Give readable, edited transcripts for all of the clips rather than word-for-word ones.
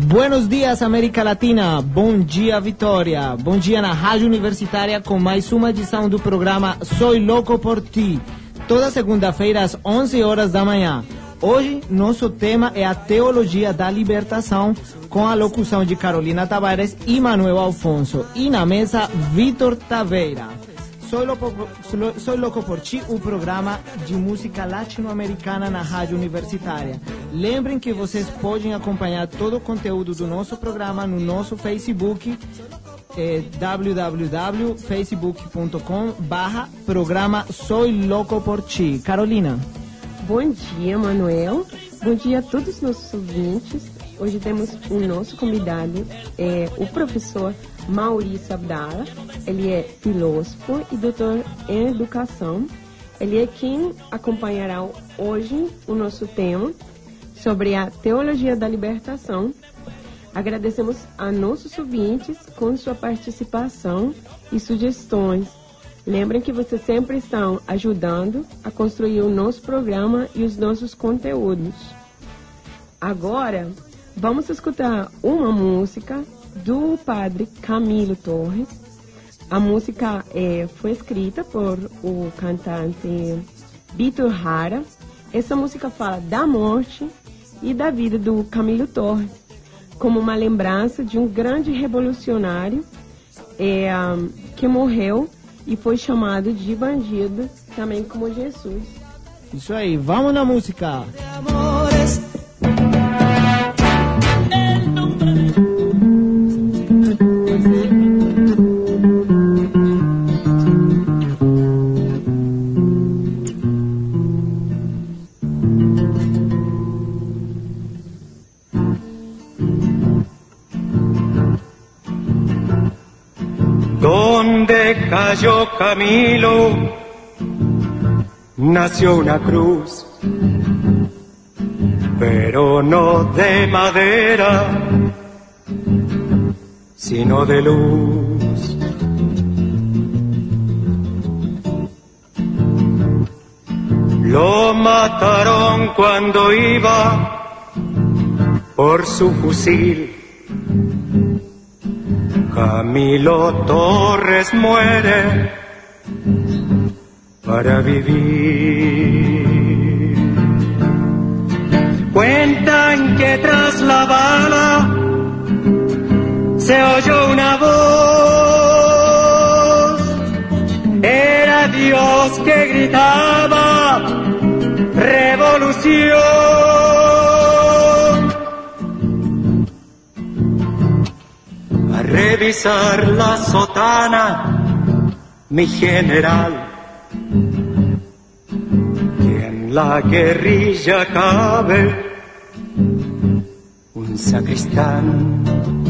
Buenos dias, América Latina. Bom dia, Vitória. Bom dia na Rádio Universitária com mais uma edição do programa Soy Louco por Ti. Toda segunda-feira às 11 horas da manhã. Hoje, nosso tema é a Teologia da Libertação, com a locução de Carolina Tavares e Manuel Alfonso. E na mesa, Vitor Taveira. Soy Louco por Ti, o programa de música latino-americana na Rádio Universitária. Lembrem que vocês podem acompanhar todo o conteúdo do nosso programa no nosso Facebook, www.facebook.com/programa Soy Louco por Ti. Carolina. Bom dia, Manuel. Bom dia a todos os nossos ouvintes. Hoje temos o nosso convidado, o professor Maurício Abdala. Ele é filósofo e doutor em educação. Ele é quem acompanhará hoje o nosso tema sobre a teologia da libertação. Agradecemos a nossos ouvintes com sua participação e sugestões. Lembrem que vocês sempre estão ajudando a construir o nosso programa e os nossos conteúdos. Agora, vamos escutar uma música do padre Camilo Torres. A música foi escrita por o cantante Vítor Jara. Essa música fala da morte e da vida do Camilo Torres, como uma lembrança de um grande revolucionário que morreu e foi chamado de bandido, também como Jesus. Isso aí, vamos na música. Donde cayó Camilo, nació una cruz, pero no de madera, sino de luz. Lo mataron cuando iba por su fusil. Camilo Torres muere para vivir. Cuentan que tras la bala se oyó una voz. Era Dios que gritaba revolución. Revisar la sotana, mi general, que en la guerrilla cabe un sacristán.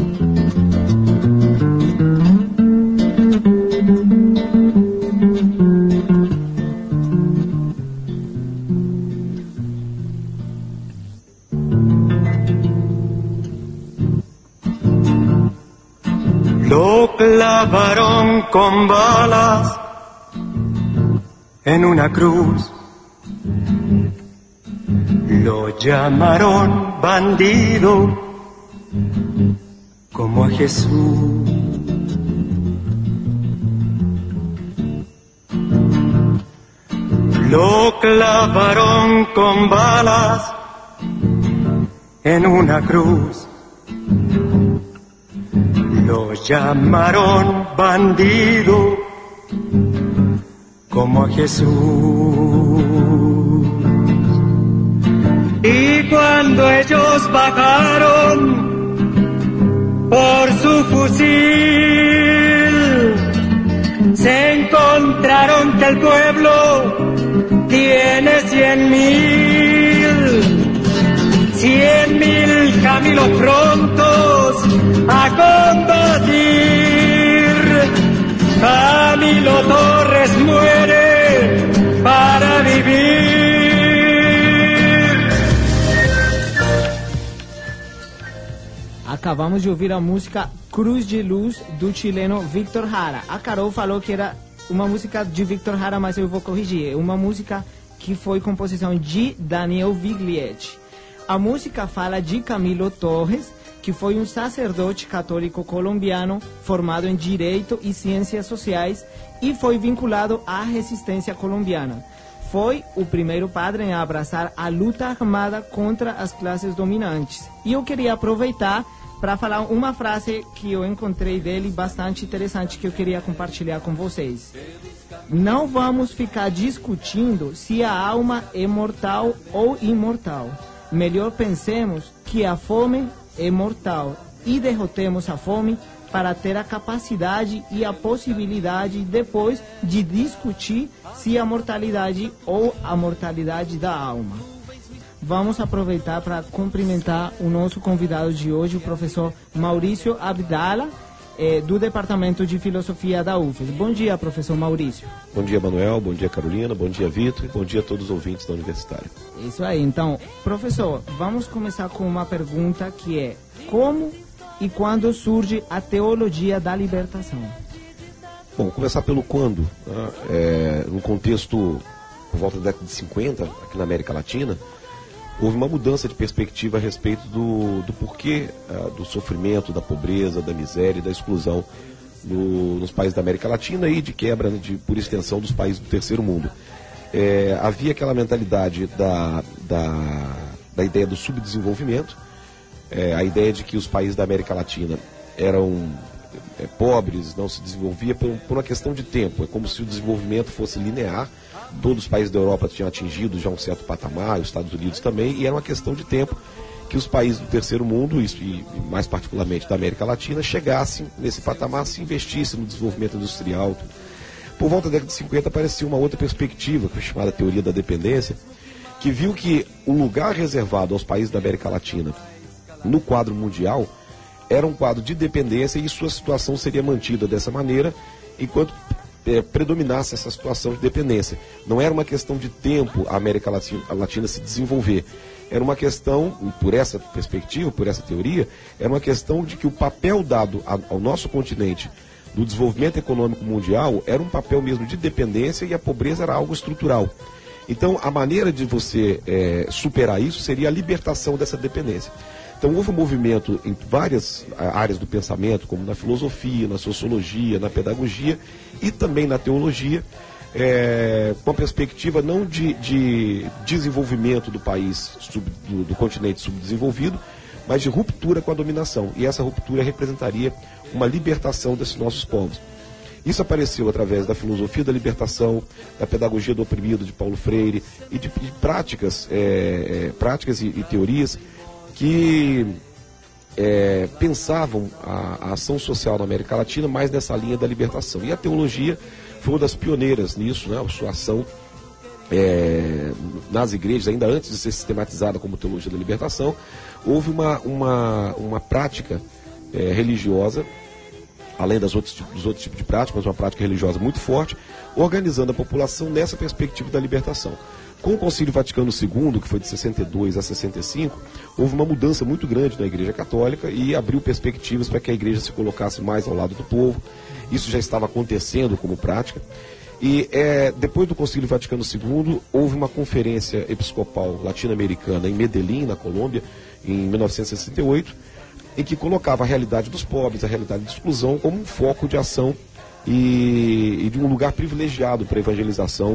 Lo clavaron con balas en una cruz. Lo llamaron bandido como a Jesús. Lo clavaron con balas en una cruz. Lo llamaron bandido como a Jesús. Y cuando ellos bajaron por su fusil, se encontraron que el pueblo tiene 100.000 Camilos prontos a combatir. Camilo Torres muere para vivir. Acabamos de ouvir a música Cruz de Luz do chileno Vítor Jara. A Carol falou que era uma música de Vítor Jara, mas eu vou corrigir. É uma música que foi composição de Daniel Viglietti. A música fala de Camilo Torres, que foi um sacerdote católico colombiano formado em Direito e Ciências Sociais e foi vinculado à resistência colombiana. Foi o primeiro padre a abraçar a luta armada contra as classes dominantes. E eu queria aproveitar para falar uma frase que eu encontrei dele bastante interessante que eu queria compartilhar com vocês. Não vamos ficar discutindo se a alma é mortal ou imortal. Melhor pensemos que a fome é mortal e derrotemos a fome para ter a capacidade e a possibilidade depois de discutir se a mortalidade ou a mortalidade da alma. Vamos aproveitar para cumprimentar o nosso convidado de hoje, o professor Maurício Abdala, do Departamento de Filosofia da UFES. Bom dia, professor Maurício. Bom dia, Manuel. Bom dia, Carolina. Bom dia, Vitor. E bom dia a todos os ouvintes da Universitária. Isso aí. Então, professor, vamos começar com uma pergunta que é: como e quando surge a teologia da libertação? Bom, começar pelo quando. Né? No contexto, por volta da década de 50, aqui na América Latina, houve uma mudança de perspectiva a respeito do porquê do sofrimento, da pobreza, da miséria e da exclusão nos países da América Latina e de quebra, por extensão, dos países do terceiro mundo. Havia aquela mentalidade da ideia do subdesenvolvimento, a ideia de que os países da América Latina eram pobres, não se desenvolvia por uma questão de tempo. É como se o desenvolvimento fosse linear. Todos os países da Europa tinham atingido já um certo patamar, os Estados Unidos também, e era uma questão de tempo que os países do terceiro mundo, e mais particularmente da América Latina, chegassem nesse patamar, se investissem no desenvolvimento industrial. Por volta da década de 50 apareceu uma outra perspectiva, que foi chamada teoria da dependência, que viu que o lugar reservado aos países da América Latina no quadro mundial era um quadro de dependência e sua situação seria mantida dessa maneira enquanto predominasse essa situação de dependência. Não era uma questão de tempo a América Latina se desenvolver. Era uma questão, por essa perspectiva, por essa teoria, era uma questão de que o papel dado ao nosso continente do desenvolvimento econômico mundial era um papel mesmo de dependência e a pobreza era algo estrutural. Então, a maneira de você superar isso seria a libertação dessa dependência. Então, houve um movimento em várias áreas do pensamento, como na filosofia, na sociologia, na pedagogia e também na teologia, com a perspectiva não de desenvolvimento do país, do continente subdesenvolvido, mas de ruptura com a dominação. E essa ruptura representaria uma libertação desses nossos povos. Isso apareceu através da filosofia da libertação, da pedagogia do oprimido de Paulo Freire e de práticas e teorias que pensavam a ação social na América Latina mais nessa linha da libertação. E a teologia foi uma das pioneiras nisso, né? A sua ação nas igrejas, ainda antes de ser sistematizada como teologia da libertação, houve uma prática religiosa, além dos outros tipos de prática, mas uma prática religiosa muito forte, organizando a população nessa perspectiva da libertação. Com o Concílio Vaticano II, que foi de 62 a 65, houve uma mudança muito grande na Igreja Católica e abriu perspectivas para que a Igreja se colocasse mais ao lado do povo. Isso já estava acontecendo como prática. E depois do Concílio Vaticano II, houve uma conferência episcopal latino-americana em Medellín, na Colômbia, em 1968, em que colocava a realidade dos pobres, a realidade de exclusão, como um foco de ação e de um lugar privilegiado para a evangelização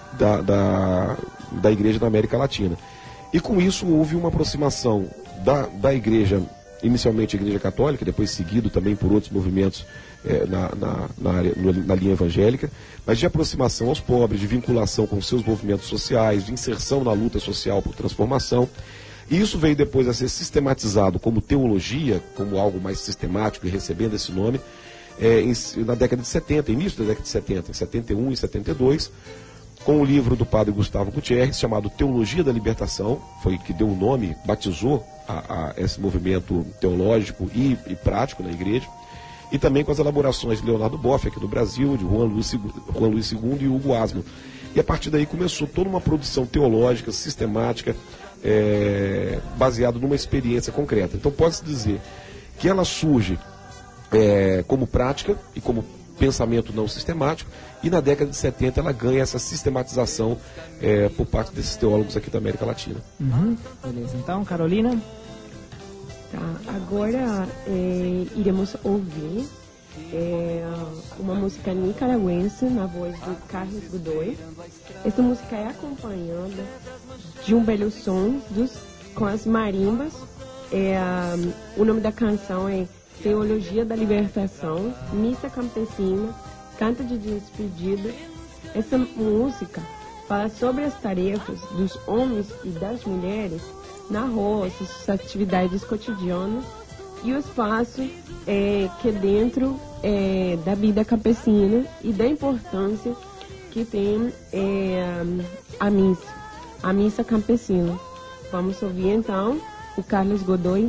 da igreja da América Latina. E com isso houve uma aproximação da igreja, inicialmente a Igreja Católica, depois seguido também por outros movimentos na linha evangélica, mas de aproximação aos pobres, de vinculação com seus movimentos sociais, de inserção na luta social por transformação. E isso veio depois a ser sistematizado como teologia, como algo mais sistemático e recebendo esse nome, na década de 70, início da década de 70, em 71 e 72, com o livro do padre Gustavo Gutierrez, chamado Teologia da Libertação, foi que deu o nome, batizou a esse movimento teológico e prático na igreja, e também com as elaborações de Leonardo Boff, aqui no Brasil, de Juan Luís II e Hugo Asman. E a partir daí começou toda uma produção teológica, sistemática, baseada numa experiência concreta. Então pode-se dizer que ela surge como prática e como pensamento não sistemático, e na década de 70 ela ganha essa sistematização por parte desses teólogos aqui da América Latina. Beleza. Então, Carolina? Agora iremos ouvir uma música nicaragüense na voz do Carlos Godoy. Essa música é acompanhada de um belo som com as marimbas. O nome da canção é Teologia da Libertação, Missa Campesina, Canto de Despedida. Essa música fala sobre as tarefas dos homens e das mulheres na roça, suas atividades cotidianas e o espaço que é dentro da vida campesina e da importância que tem a missa campesina. Vamos ouvir então o Carlos Godoy.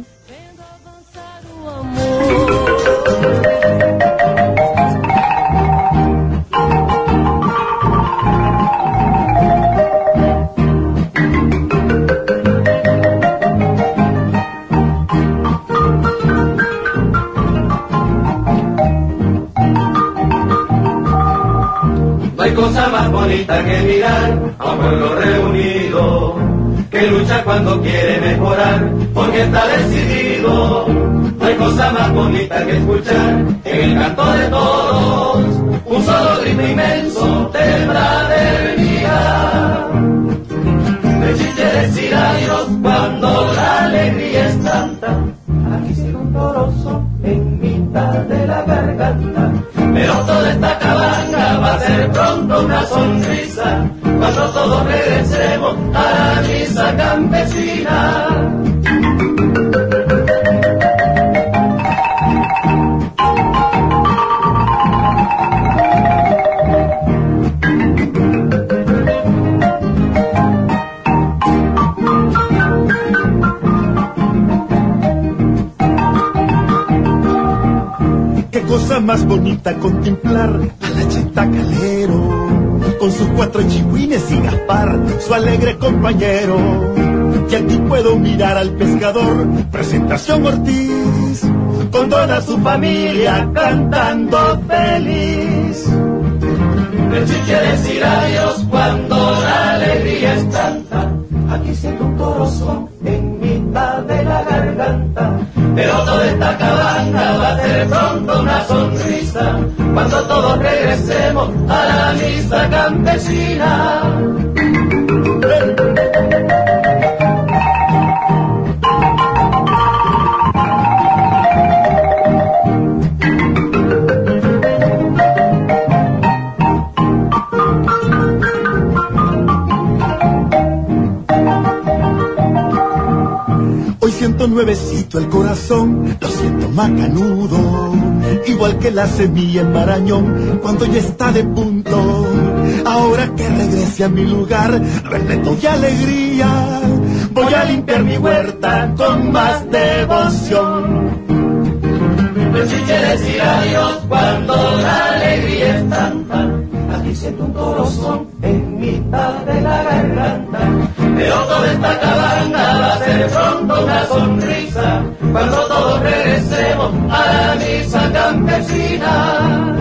Cosa más bonita que mirar a un pueblo reunido, que lucha cuando quiere mejorar, porque está decidido. No hay cosa más bonita que escuchar en el canto de todos, un solo grito inmenso de fraternidad. Decirte decir adiós cuando la alegría es tanta, aquí sigue un torozo en mitad de la garganta. Pero toda esta cabaña va a ser pronto una sonrisa cuando todos regresemos a la misa campesina. Cosa más bonita contemplar a la Cheta Calero, con sus 4 chihuines y Gaspar, su alegre compañero. Y aquí puedo mirar al pescador, Presentación Ortiz, con toda su familia cantando feliz. Decirte decir adiós cuando la alegría es tanta, aquí siento un corazón en mitad de la garganta. Pero toda esta cabaña va a ser pronto una sonrisa cuando todos regresemos a la misa campesina. Siento nuevecito el corazón, lo siento macanudo, igual que la semilla en Marañón cuando ya está de punto. Ahora que regrese a mi lugar, respeto y alegría, voy a limpiar mi huerta con más devoción. Decirte decir adiós cuando la alegría es tanta, aquí siento un corazón en mitad de la garganta. Pero toda esta cabaña va a ser pronto una sonrisa cuando todos regresemos a la misa campesina.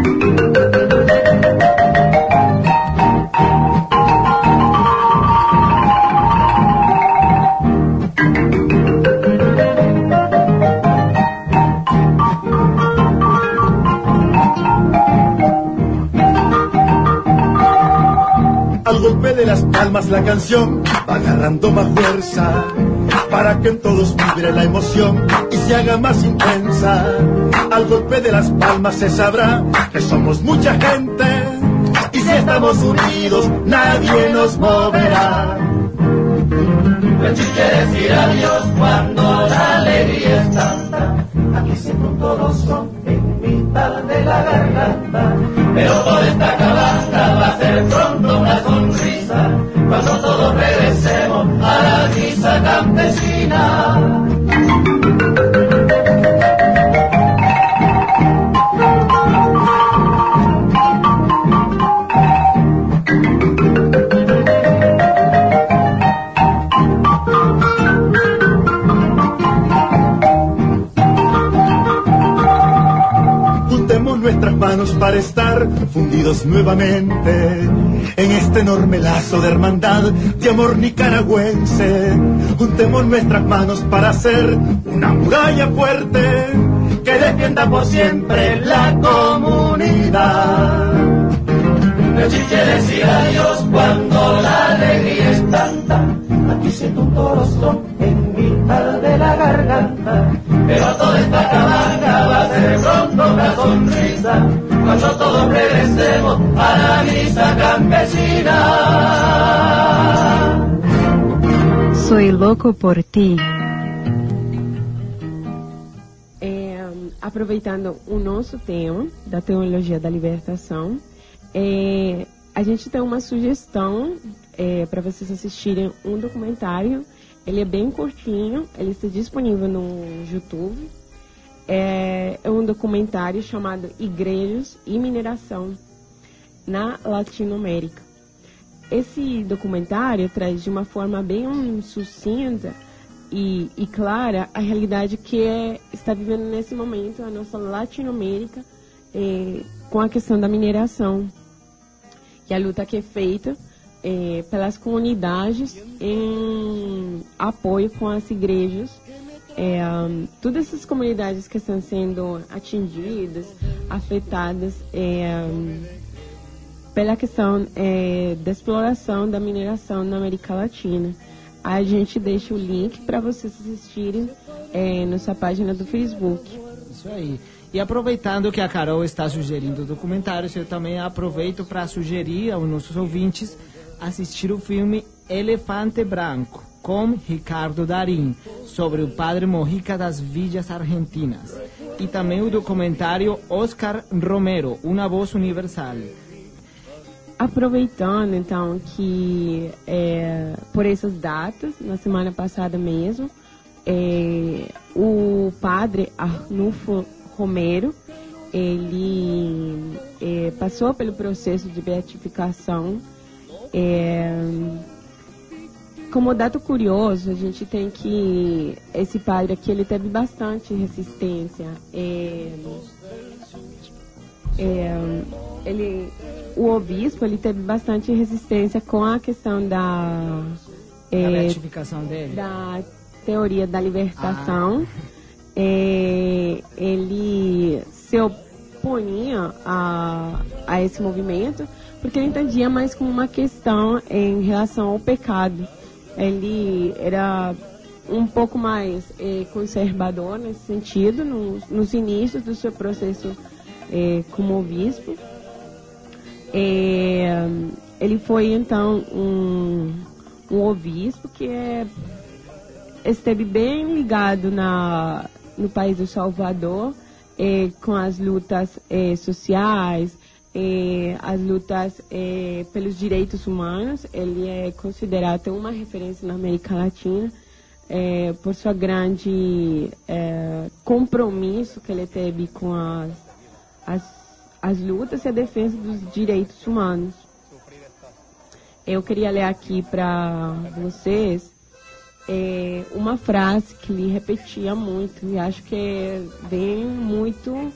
Al golpe de las palmas la canción va agarrando más fuerza, para que en todos vibre la emoción y se haga más intensa. Al golpe de las palmas se sabrá que somos mucha gente, y si estamos unidos nadie nos moverá. Decirte decir adiós cuando la alegría es tanta, aquí siempre todos son en mitad de la garganta. Pero toda esta cabaña va a ser pronto una sonrisa cuando todos regresemos a la misa campesina. juntemos nuestras manos para estar fundidos nuevamente en este enorme lazo de hermandad, de amor nicaragüense. Juntemos nuestras manos para hacer una muralla fuerte que defienda por siempre la comunidad. El chiche decía adiós cuando la alegría es tanta, aquí siento un torostón en mitad de la garganta, pero toda esta cabalga va a ser pronto una sonrisa cuando todos regresemos a la misa campesina. Soy loco por ti. Aproveitando o nosso tema da Teologia da Libertação, a gente tem uma sugestão para vocês assistirem um documentário. Ele é bem curtinho, ele está disponível no YouTube. É um documentário chamado Igrejas e Mineração na Latinoamérica. Esse documentário traz de uma forma bem sucinta e clara a realidade que está vivendo nesse momento a nossa Latinoamérica com a questão da mineração, e a luta que é feita pelas comunidades em apoio com as igrejas. Todas essas comunidades que estão sendo atingidas, afetadas pela questão da exploração da mineração na América Latina. A gente deixa o link para vocês assistirem nossa página do Facebook. Isso aí. E aproveitando que a Carol está sugerindo documentários, eu também aproveito para sugerir aos nossos ouvintes assistir o filme Elefante Branco, com Ricardo Darín, sobre o padre Mojica das Villas Argentinas. E também o documentário Oscar Romero, Uma Voz Universal. Aproveitando, então, que por essas datas, na semana passada mesmo, o padre Arnulfo Romero, ele passou pelo processo de beatificação. Como dado curioso, a gente tem que esse padre aqui, ele teve bastante resistência. O obispo, ele teve bastante resistência com a questão da beatificação dele, da teoria da libertação. Ele se opunha a esse movimento porque ele entendia mais como uma questão em relação ao pecado. Ele era um pouco mais conservador nesse sentido, nos inícios do seu processo como obispo. Ele foi, então, um obispo que esteve bem ligado no país do Salvador, com as lutas sociais, as lutas pelos direitos humanos. Ele é considerado uma referência na América Latina por sua grande compromisso que ele teve com as lutas e a defesa dos direitos humanos. Eu queria ler aqui para vocês uma frase que ele repetia muito, e acho que vem muito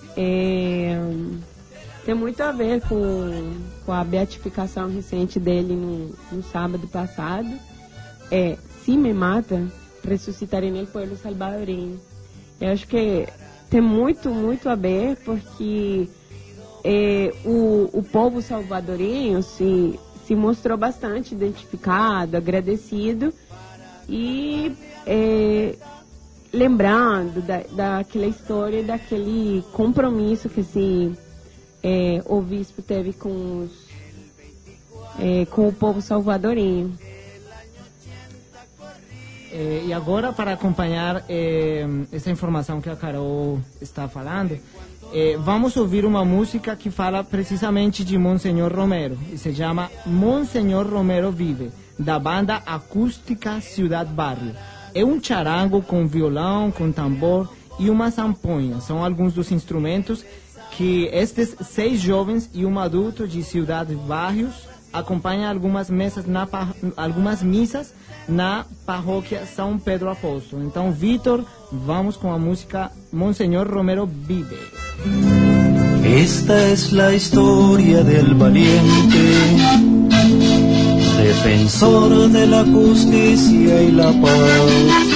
tem muito a ver com a beatificação recente dele no sábado passado. Se me mata, ressuscitarei no povo salvadoreño. Eu acho que tem muito a ver, porque o povo salvadorenho se mostrou bastante identificado, agradecido e lembrando daquela história, daquele compromisso que o bispo teve com o povo salvadorenho. E agora, para acompanhar essa informação que a Carol está falando, vamos ouvir uma música que fala precisamente de Monsenhor Romero, e se chama Monsenhor Romero Vive, da banda acústica Ciudad Barrio. É um charango com violão, com tambor e uma sanfonha. São alguns dos instrumentos que estes 6 jovens e um adulto de Ciudad Barrios acompanham algumas missas na paróquia São Pedro Apóstolo. Então, Vitor, vamos com a música Monsenhor Romero Vive. Esta es la historia del valiente, defensor de la justicia y la paz.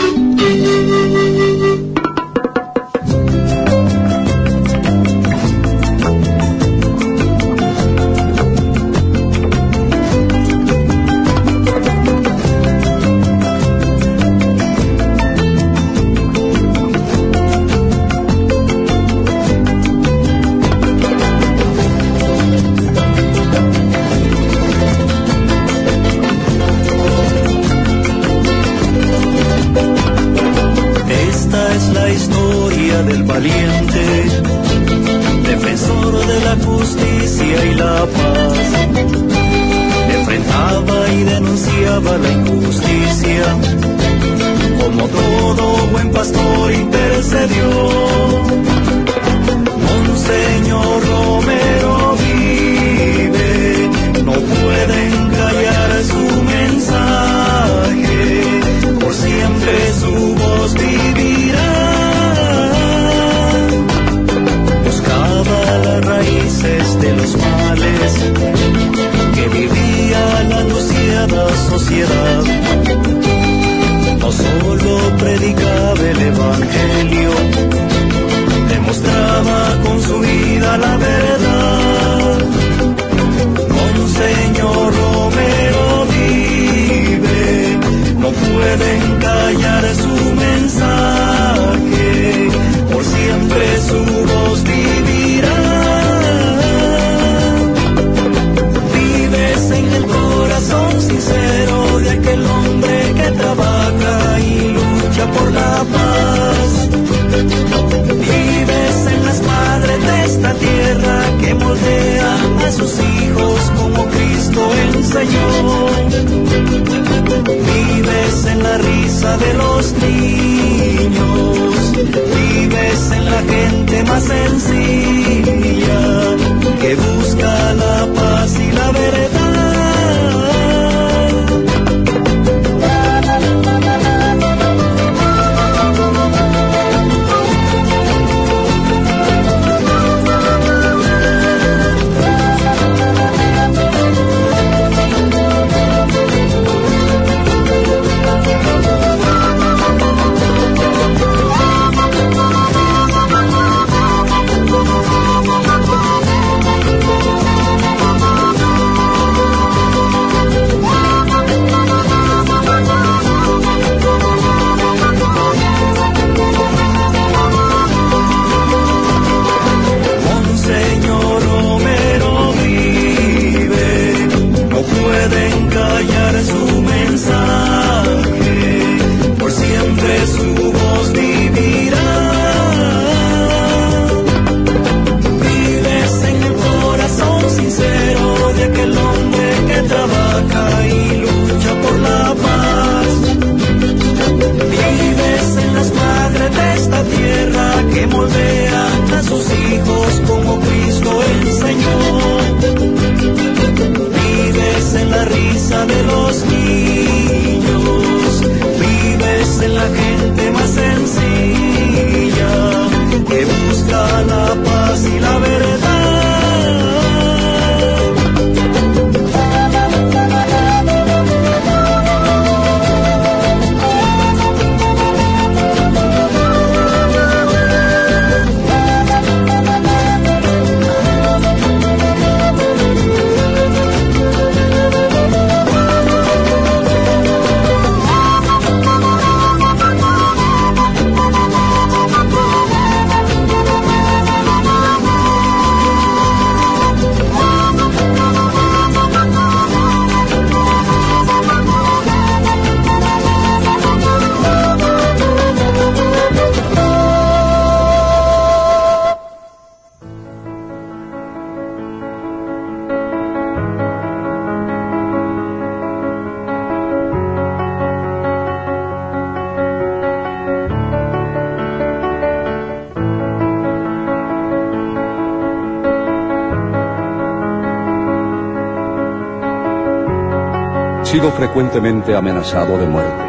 Sido frecuentemente amenazado de muerte.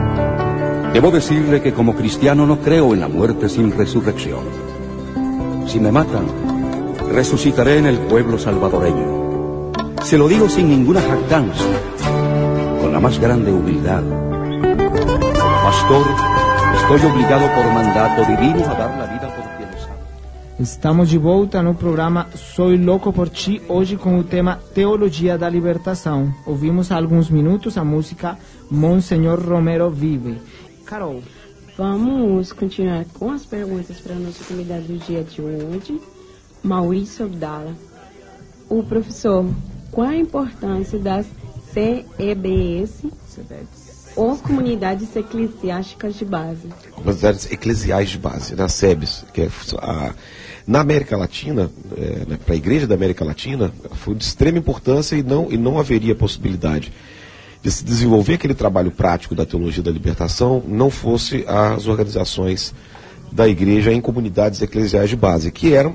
Debo decirle que como cristiano no creo en la muerte sin resurrección. Si me matan, resucitaré en el pueblo salvadoreño. Se lo digo sin ninguna jactancia, con la más grande humildad. Pastor, estoy obligado por mandato divino a dar la vida por quienes amo. Estamos de volta no programa Soy Louco por Ti, hoje com o tema Teologia da Libertação. Ouvimos há alguns minutos a música Monsenhor Romero Vive. Carol. Vamos continuar com as perguntas para a nossa comunidade do dia de hoje. Maurício Abdala. O professor, qual a importância das CEBS, ou Comunidades Eclesiásticas de Base? Comunidades Eclesiais de Base, na SEBS, que é na América Latina, para a Igreja da América Latina, foi de extrema importância e não haveria possibilidade de se desenvolver aquele trabalho prático da teologia da libertação, não fosse as organizações da Igreja em comunidades eclesiais de base, que era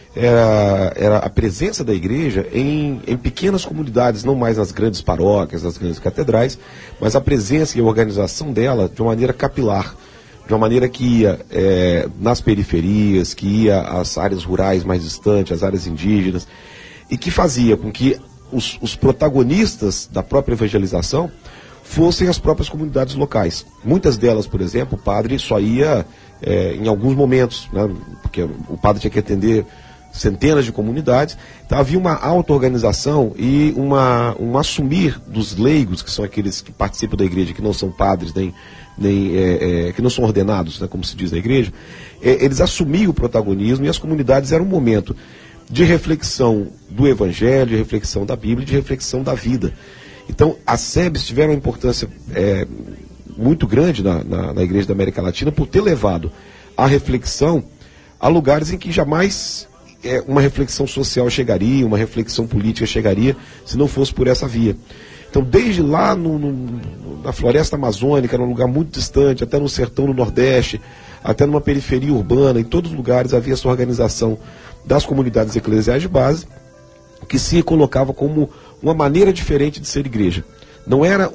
a presença da Igreja em pequenas comunidades, não mais nas grandes paróquias, nas grandes catedrais, mas a presença e a organização dela de uma maneira capilar, de uma maneira que ia nas periferias, que ia às áreas rurais mais distantes, às áreas indígenas, e que fazia com que os protagonistas da própria evangelização fossem as próprias comunidades locais. Muitas delas, por exemplo, o padre só ia em alguns momentos, né, porque o padre tinha que atender centenas de comunidades, então havia uma auto-organização e um assumir dos leigos, que são aqueles que participam da igreja, que não são padres, nem que não são ordenados, né, como se diz na igreja, eles assumiam o protagonismo e as comunidades eram um momento de reflexão do Evangelho, de reflexão da Bíblia, de reflexão da vida. Então, as SEBs tiveram uma importância muito grande na Igreja da América Latina por ter levado a reflexão a lugares em que jamais uma reflexão social chegaria, uma reflexão política chegaria, se não fosse por essa via. Então, desde lá na floresta amazônica, num lugar muito distante, até no sertão do Nordeste, até numa periferia urbana, em todos os lugares havia essa organização das comunidades eclesiais de base, que se colocava como uma maneira diferente de ser igreja. Não era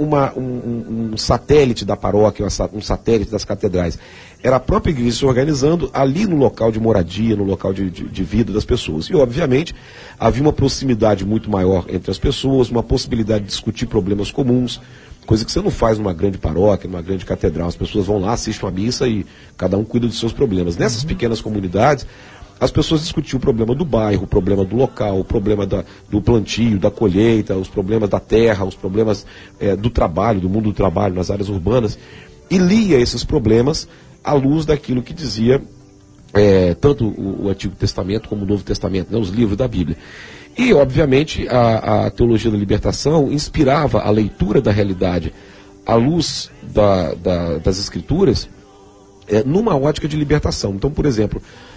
um satélite da paróquia, um satélite das catedrais. Era a própria igreja se organizando ali no local de moradia, no local de vida das pessoas. E, obviamente, havia uma proximidade muito maior entre as pessoas, uma possibilidade de discutir problemas comuns, coisa que você não faz numa grande paróquia, numa grande catedral. As pessoas vão lá, assistem uma missa e cada um cuida dos seus problemas. Nessas pequenas comunidades, as pessoas discutiam o problema do bairro, o problema do local, o problema do plantio, da colheita, os problemas da terra, os problemas do trabalho, do mundo do trabalho nas áreas urbanas, e lia esses problemas à luz daquilo que dizia tanto o Antigo Testamento como o Novo Testamento, né, os livros da Bíblia. E, obviamente, a teologia da libertação inspirava a leitura da realidade à luz das Escrituras numa ótica de libertação. Então, por exemplo,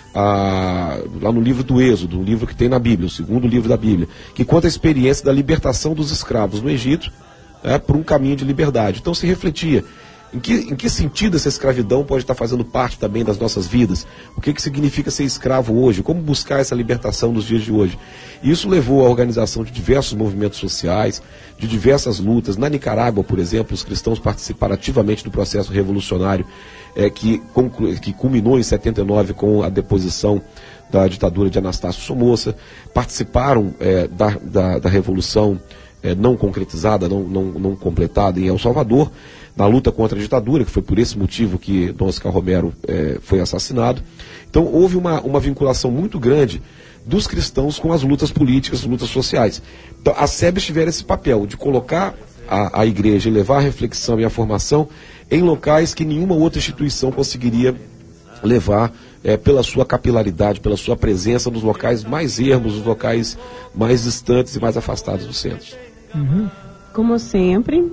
lá no livro do Êxodo, um livro que tem na Bíblia, o segundo livro da Bíblia, que conta a experiência da libertação dos escravos no Egito por um caminho de liberdade. Então se refletia em que sentido essa escravidão pode estar fazendo parte também das nossas vidas, o que significa ser escravo hoje, como buscar essa libertação nos dias de hoje. E isso levou à organização de diversos movimentos sociais, de diversas lutas. Na Nicarágua, por exemplo, os cristãos participaram ativamente do processo revolucionário que culminou em 79 com a deposição da ditadura de Anastácio Somoza, participaram da revolução não concretizada, não completada em El Salvador, na luta contra a ditadura, que foi por esse motivo que Dom Oscar Romero foi assassinado. Então houve uma vinculação muito grande dos cristãos com as lutas políticas, as lutas sociais. Então as SEBs tiveram esse papel de colocar a igreja e levar a reflexão e a formação em locais que nenhuma outra instituição conseguiria levar pela sua capilaridade, pela sua presença nos locais mais ermos, nos locais mais distantes e mais afastados dos centros. Uhum. Como sempre,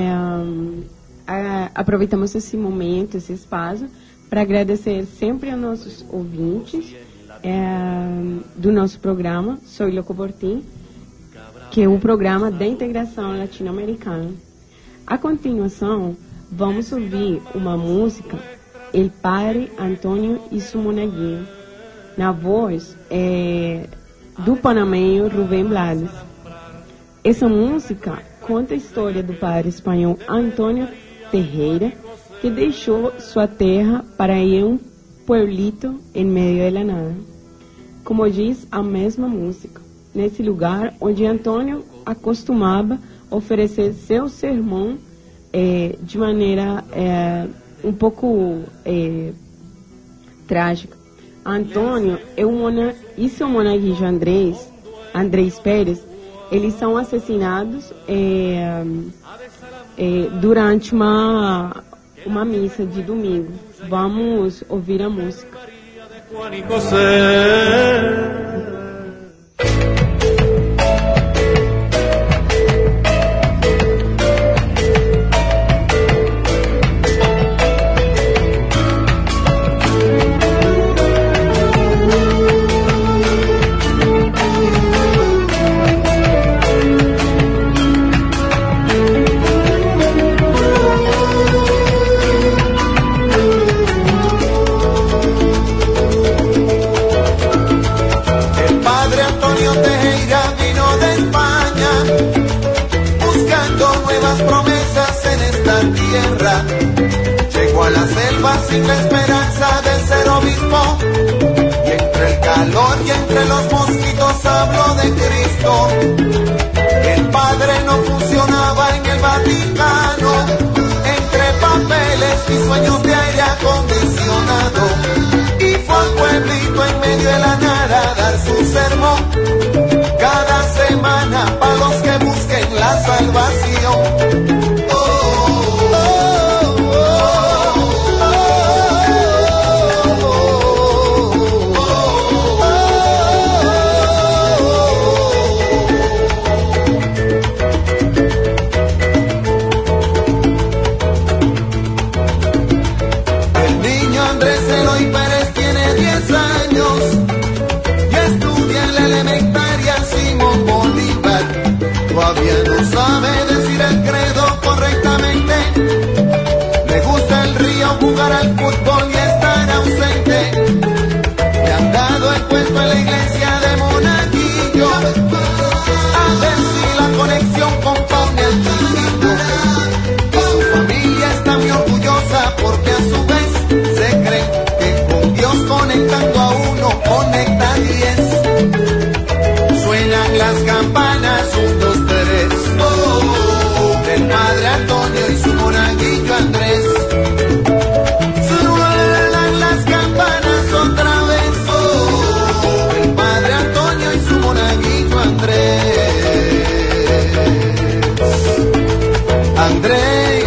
aproveitamos esse momento, esse espaço, para agradecer sempre aos nossos ouvintes do nosso programa Soy Louco por Ti, que é o programa da integração latino-americana. A continuação, vamos ouvir uma música, El Padre Antônio Isumunagui, na voz do panameño Rubén Blades. Essa música conta a história do padre espanhol Antônio Tejera, que deixou sua terra para ir a um pueblito em meio da nada. como diz a mesma música, nesse lugar onde Antônio acostumava oferecer seu sermão de maneira um pouco trágica. Antônio e seu monaguilho Andrés Pérez, eles são assassinados durante uma missa de domingo. Vamos ouvir a música. Llegó a la selva sin la esperanza de ser obispo, y entre el calor y entre los mosquitos habló de Cristo. El padre no funcionaba en el Vaticano, entre papeles y sueños de aire acondicionado, y fue al pueblito en medio de la nada a dar su sermón, cada semana para los que busquen la salvación. Todavía no sabe decir el credo correctamente, le gusta el río, jugar al fútbol y estar ausente. Le han dado el puesto en la iglesia de monaguillo, a ver si la conexión compone al chiquillo. Y su familia está muy orgullosa porque a su vez se cree que con Dios conectando a uno conecta a 10. Suenan las campanas, 1, 2, 3, del padre Antonio y su monaguillo Andrés. Suenan las campanas otra vez, del padre Antonio y su monaguillo Andrés. Andrés,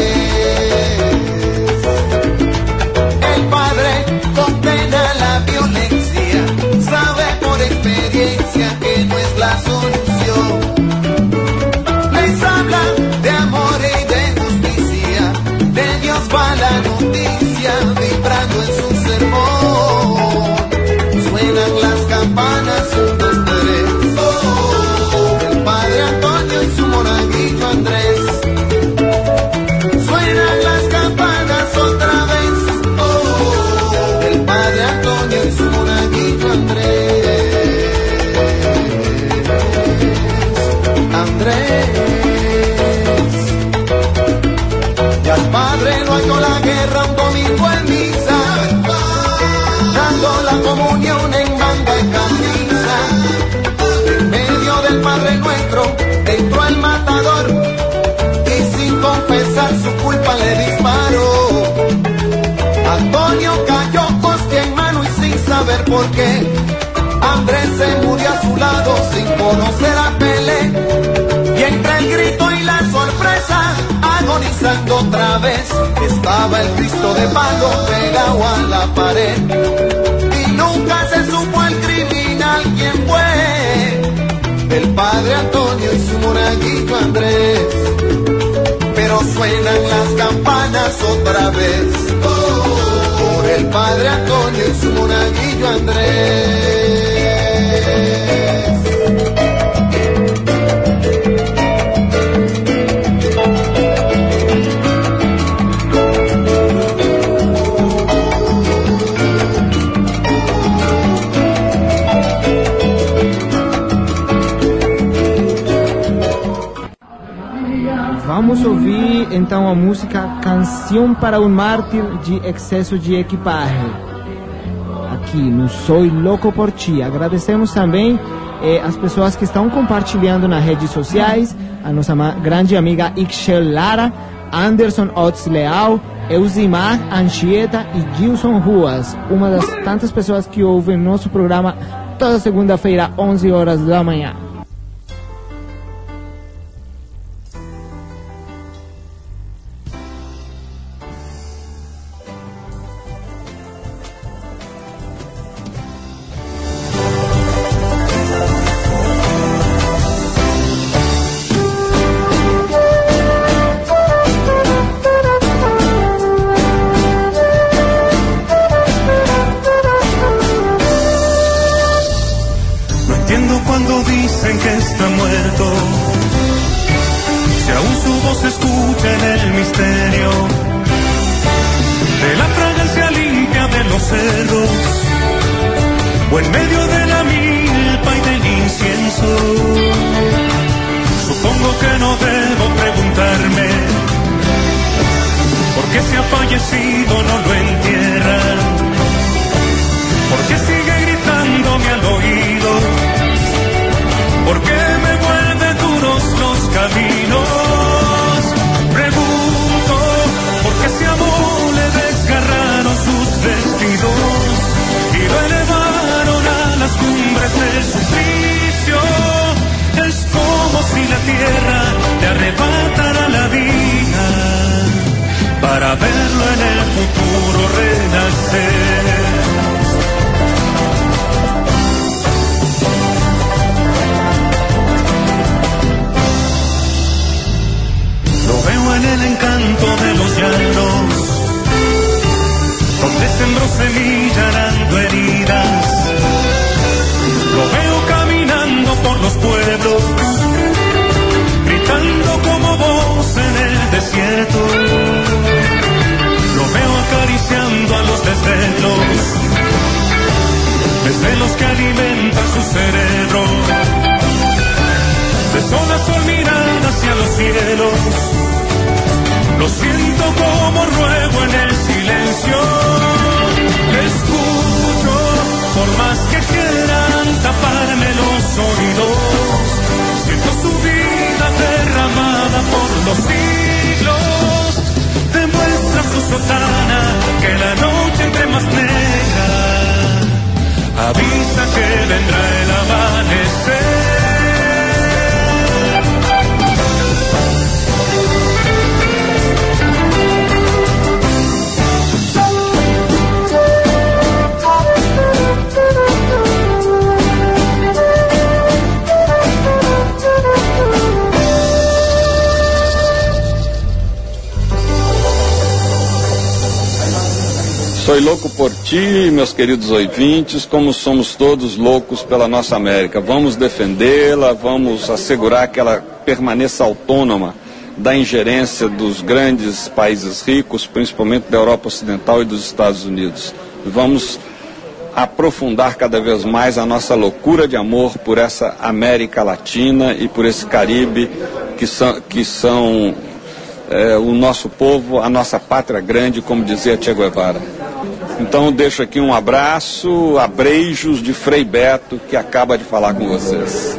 el padre condena la violencia, sabe por experiencia que no es la solución. Les habla de amor y de justicia, de Dios va la noticia, vibrando en su sermón. Suenan las campanas, 1, 2, 3, del padre Antonio y su monaguillo Andrés. Suenan las campanas otra vez, del padre Antonio y su monaguillo Andrés. Y al padre lo halló la guerra un domingo en misa, dando la comunión en manga y camisa. En medio del Padre Nuestro entró el matador y sin confesar su culpa le disparó. Antonio cayó hostia en mano y sin saber por qué, Andrés se murió a su lado sin conocer a Pelé. Y entre el grito y la sorpresa, agonizando otra vez, estaba el Cristo de palo pegado a la pared. Y nunca se supo el criminal quién fue, el padre Antonio y su monaguillo Andrés. Pero suenan las campanas otra vez, por el padre Antonio y su monaguillo Andrés. Vamos ouvir então a música Canção para um Mártir de Excesso de Equipaje. Aqui aqui no Soy Louco por Ti. Agradecemos também as pessoas que estão compartilhando nas redes sociais, a nossa grande amiga Ixchel Lara, Anderson Ots Leal, Eusimar Anchieta e Gilson Ruas, uma das tantas pessoas que ouvem nosso programa toda segunda-feira, 11 horas da manhã. Soy louco por ti, meus queridos ouvintes, como somos todos loucos pela nossa América. Vamos defendê-la, vamos assegurar que ela permaneça autônoma da ingerência dos grandes países ricos, principalmente da Europa Ocidental e dos Estados Unidos. Vamos aprofundar cada vez mais a nossa loucura de amor por essa América Latina e por esse Caribe que são o nosso povo, a nossa pátria grande, como dizia Che Guevara. Então deixo aqui um abraço, abreijos de Frei Beto, que acaba de falar com vocês.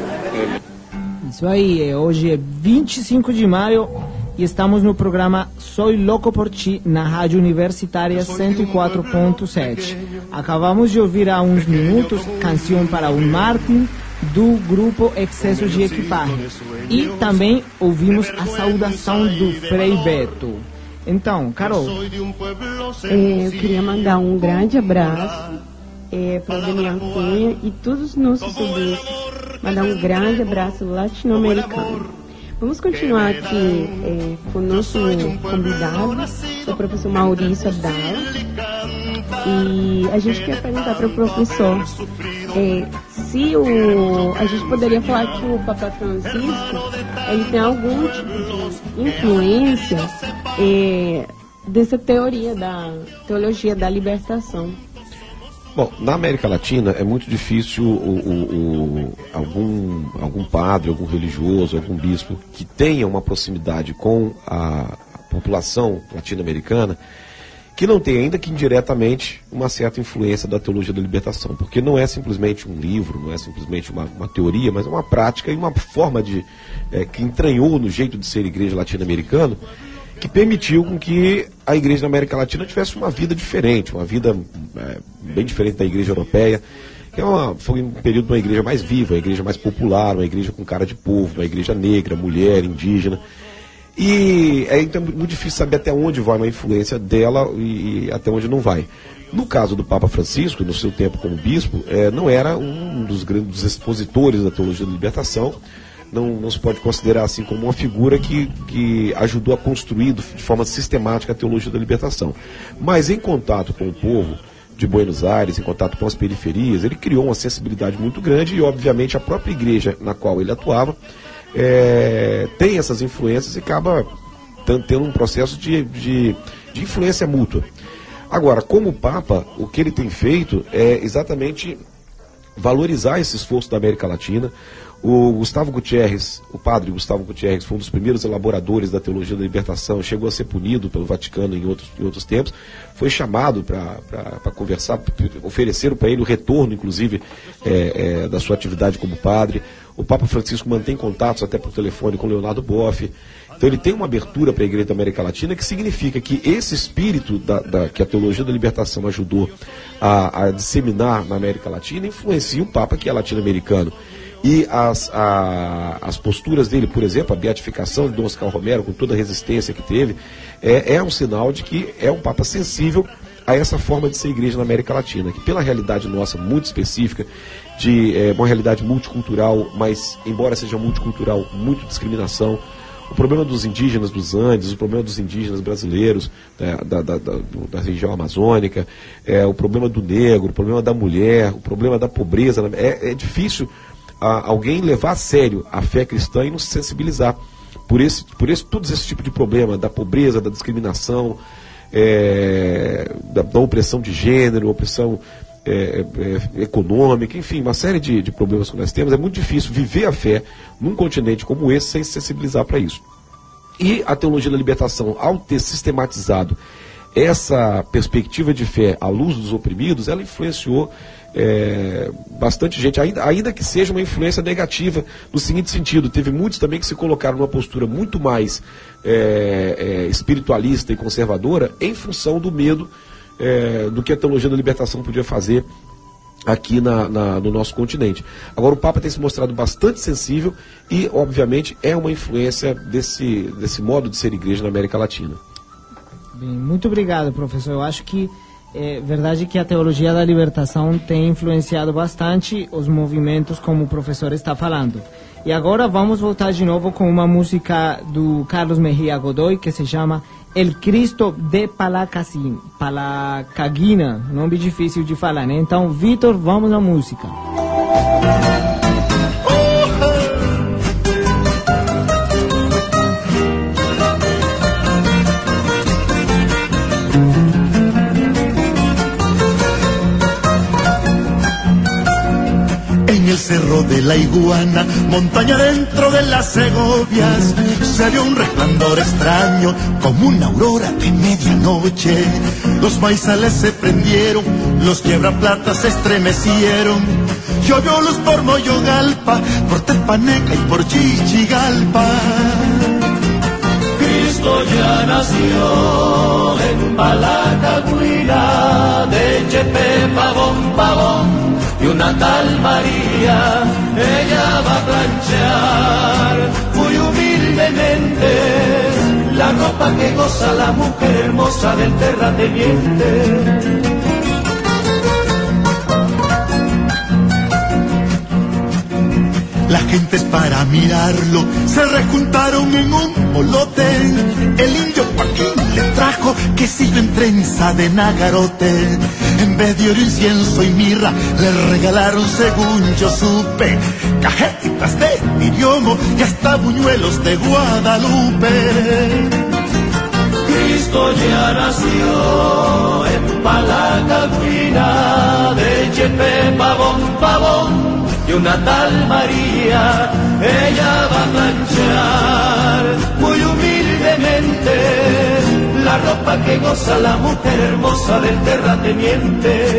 Isso aí, hoje é 25 de maio e estamos no programa Soy Louco por Ti, na Rádio Universitária 104.7. Acabamos de ouvir há uns minutos Canção para um Martin, do grupo Excesso de Equipagem. E também ouvimos a saudação do Frei Beto. Então, Carol. Eu queria mandar um grande abraço para o Daniel Cunha e todos os nossos ouvintes. Mandar um grande abraço latino-americano. Vamos continuar aqui com o nosso convidado, o professor Maurício Abdala. E a gente quer perguntar para o professor se a gente poderia falar que o Papa Francisco ele tem algum tipo de influência dessa teoria da teologia da libertação. Bom, na América Latina é muito difícil algum padre, algum religioso, algum bispo que tenha uma proximidade com a população latino-americana que não tem, ainda que indiretamente, uma certa influência da teologia da libertação, porque não é simplesmente um livro, não é simplesmente uma teoria, mas é uma prática e uma forma que entranhou no jeito de ser igreja latino-americana, que permitiu com que a igreja na América Latina tivesse uma vida diferente, uma vida bem diferente da igreja europeia, que foi um período de uma igreja mais viva, uma igreja mais popular, uma igreja com cara de povo, uma igreja negra, mulher, indígena. E é então muito difícil saber até onde vai uma influência dela e até onde não vai. No caso do Papa Francisco, no seu tempo como bispo, não era um dos grandes expositores da teologia da libertação. Não se pode considerar assim como uma figura que ajudou a construir de forma sistemática a teologia da libertação. Mas em contato com o povo de Buenos Aires, em contato com as periferias, ele criou uma sensibilidade muito grande e, obviamente, a própria igreja na qual ele atuava tem essas influências e acaba tendo um processo de influência mútua. Agora, como Papa, o que ele tem feito é exatamente valorizar esse esforço da América Latina. O Gustavo Gutierrez, o padre Gustavo Gutierrez, foi um dos primeiros elaboradores da teologia da libertação, chegou a ser punido pelo Vaticano em outros tempos, foi chamado para conversar, ofereceram para ele o retorno, inclusive, da sua atividade como padre. O Papa Francisco mantém contatos até por telefone com Leonardo Boff. Então ele tem uma abertura para a Igreja da América Latina, que significa que esse espírito que a teologia da libertação ajudou a disseminar na América Latina influencia o Papa, que é latino-americano. E as posturas dele, por exemplo, a beatificação de Dom Oscar Romero, com toda a resistência que teve, é um sinal de que é um Papa sensível a essa forma de ser igreja na América Latina, que pela realidade nossa muito específica, de uma realidade multicultural, mas embora seja multicultural, muito discriminação, o problema dos indígenas dos Andes, o problema dos indígenas brasileiros, da região amazônica, o problema do negro, o problema da mulher, o problema da pobreza, é difícil alguém levar a sério a fé cristã e nos sensibilizar por todos esses tipos de problema, da pobreza, da discriminação, da opressão de gênero, opressão econômica, enfim, uma série de problemas que nós temos. É muito difícil viver a fé num continente como esse sem se sensibilizar para isso. E a teologia da libertação, ao ter sistematizado essa perspectiva de fé à luz dos oprimidos, ela influenciou bastante gente, ainda que seja uma influência negativa, no seguinte sentido: teve muitos também que se colocaram numa postura muito mais espiritualista e conservadora em função do medo do que a teologia da libertação podia fazer aqui no nosso continente. Agora, o Papa tem se mostrado bastante sensível e, obviamente, é uma influência desse modo de ser igreja na América Latina. Bem, muito obrigado, professor. Eu acho que é verdade que a teologia da libertação tem influenciado bastante os movimentos, como o professor está falando. E agora vamos voltar de novo com uma música do Carlos Mejía Godoy, que se chama El Cristo de Palacagina, nome difícil de falar, né? Então, Vitor, vamos à música. En el Cerro de la Iguana, montaña dentro de las Segovias, se vio un resplandor extraño como una aurora de medianoche. Los maizales se prendieron, los quiebraplatas se estremecieron. Llovió luz por Moyogalpa, por Tepaneca y por Chichigalpa. Cristo ya nació en Palacagüina, de Chepe Pavón Pavón. Y una tal María, ella va a planchar muy humildemente la ropa que goza la mujer hermosa del terrateniente. Las gentes para mirarlo se rejuntaron en un molote. El indio Joaquín le trajo quesillo en trenza de nagarote. En vez de oro, incienso y mirra le regalaron, según yo supe, cajetitas de miriomo y hasta buñuelos de Guadalupe. Cristo ya nació en Palacagüina, de Chepe Pavón Pavón. Y una tal María, ella va a planchar muy humildemente la ropa que goza la mujer hermosa del terrateniente.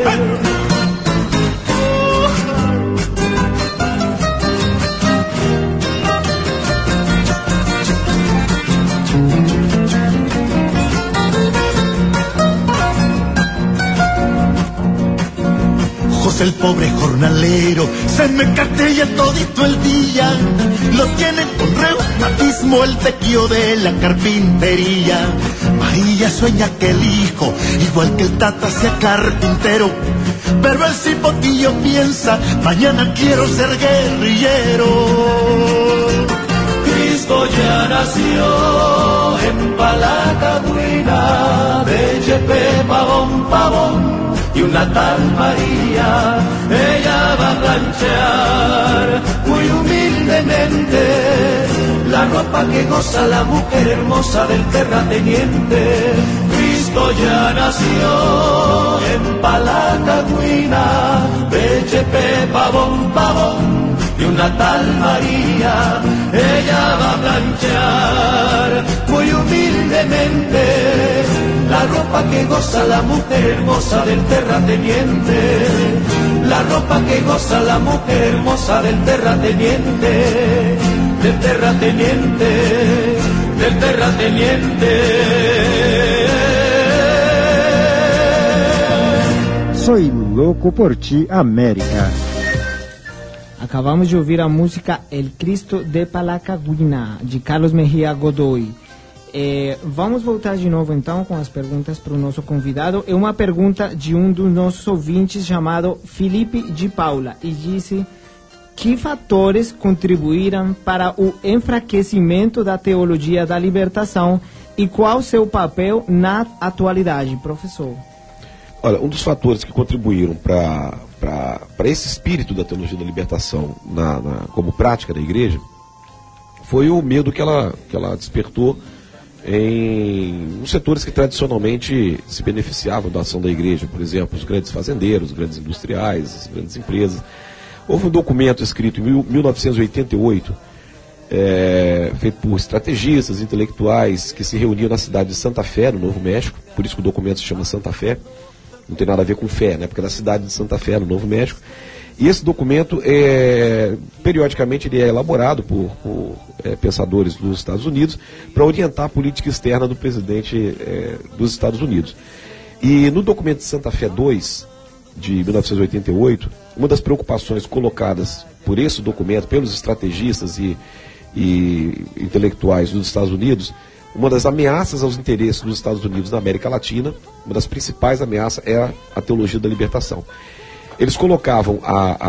José el pobre jornalero se me catella todito el día, lo tiene con reumatismo el tequio de la carpintería. María sueña que el hijo, igual que el tata, sea carpintero, pero el cipotillo piensa, mañana quiero ser guerrillero. Cristo ya nació en Palacagüina, de Chepe pavón pavón y una tal María, ella va a planchar muy humildemente la ropa que goza la mujer hermosa del terrateniente. Cristo ya nació en Palacagüina, de Chepe pavón pavón y una tal María, ella va a planchar muy humildemente la ropa que goza la mujer hermosa del terrateniente, la ropa que goza la mujer hermosa del terrateniente, del terrateniente, del terrateniente. Soy louco por ti, América. Acabamos de ouvir a música El Cristo de Palacagüina, de Carlos Mejía Godoy. Vamos voltar de novo então com as perguntas para o nosso convidado. É uma pergunta de um dos nossos ouvintes chamado Felipe de Paula e disse: que fatores contribuíram para o enfraquecimento da teologia da libertação e qual seu papel na atualidade, professor? Olha, um dos fatores que contribuíram para esse espírito da teologia da libertação como prática da igreja foi o medo que ela despertou em uns setores que tradicionalmente se beneficiavam da ação da igreja, por exemplo, os grandes fazendeiros, os grandes industriais, as grandes empresas. Houve um documento escrito em 1988, feito por estrategistas, intelectuais, que se reuniam na cidade de Santa Fé, no Novo México, por isso que o documento se chama Santa Fé, não tem nada a ver com fé, né? Porque é na cidade de Santa Fé, no Novo México. E esse documento, periodicamente, ele é elaborado por pensadores dos Estados Unidos para orientar a política externa do presidente dos Estados Unidos. E no documento de Santa Fé 2, de 1988, uma das preocupações colocadas por esse documento, pelos estrategistas e intelectuais dos Estados Unidos, uma das ameaças aos interesses dos Estados Unidos na América Latina, uma das principais ameaças é a teologia da libertação. Eles colocavam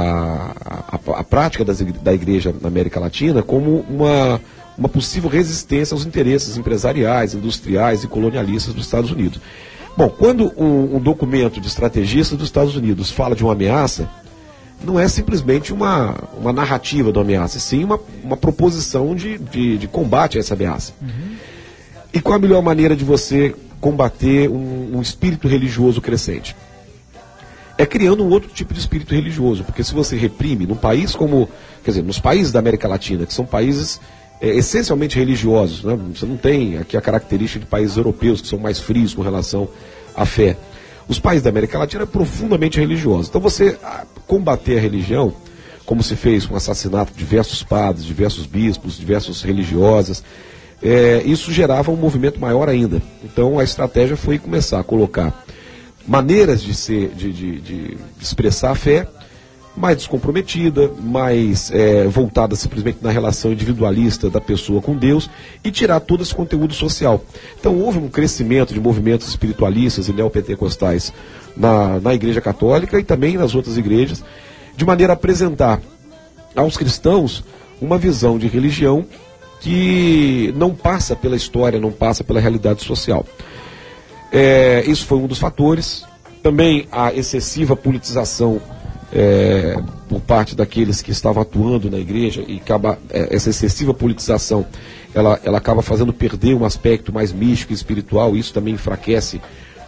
a prática da igreja na América Latina como uma possível resistência aos interesses empresariais, industriais e colonialistas dos Estados Unidos. Bom, quando um documento de estrategista dos Estados Unidos fala de uma ameaça, não é simplesmente uma narrativa da ameaça, e sim uma proposição de combate a essa ameaça. Uhum. E qual a melhor maneira de você combater um espírito religioso crescente? É criando um outro tipo de espírito religioso, porque se você reprime num país como, quer dizer, nos países da América Latina, que são países essencialmente religiosos, né? Você não tem aqui a característica de países europeus que são mais frios com relação à fé. Os países da América Latina são profundamente religiosos. Então você combater a religião, como se fez com o assassinato de diversos padres, diversos bispos, diversos religiosas, isso gerava um movimento maior ainda. Então a estratégia foi começar a colocar maneiras de expressar a fé mais descomprometida, mais voltada simplesmente na relação individualista da pessoa com Deus e tirar todo esse conteúdo social. Então houve um crescimento de movimentos espiritualistas e neopentecostais na Igreja Católica e também nas outras igrejas, de maneira a apresentar aos cristãos uma visão de religião que não passa pela história, não passa pela realidade social. Isso foi um dos fatores. Também a excessiva politização por parte daqueles que estavam atuando na igreja, e essa excessiva politização ela acaba fazendo perder um aspecto mais místico e espiritual, e isso também enfraquece